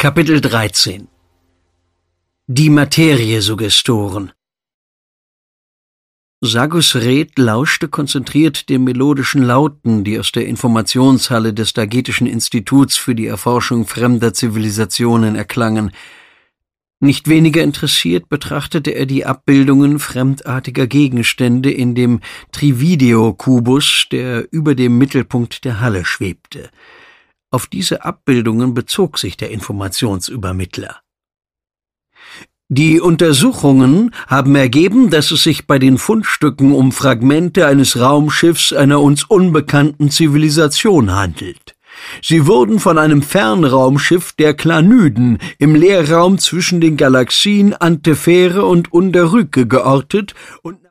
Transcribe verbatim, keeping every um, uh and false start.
Kapitel dreizehn. Die Materiesuggestoren. Sagus Red lauschte konzentriert den melodischen Lauten, die aus der Informationshalle des Dagetischen Instituts für die Erforschung fremder Zivilisationen erklangen. Nicht weniger interessiert betrachtete er die Abbildungen fremdartiger Gegenstände in dem Trivideo-Kubus, der über dem Mittelpunkt der Halle schwebte. Auf diese Abbildungen bezog sich der Informationsübermittler. Die Untersuchungen haben ergeben, dass es sich bei den Fundstücken um Fragmente eines Raumschiffs einer uns unbekannten Zivilisation handelt. Sie wurden von einem Fernraumschiff der Klanyden im Leerraum zwischen den Galaxien Antefere und Unterryke geortet und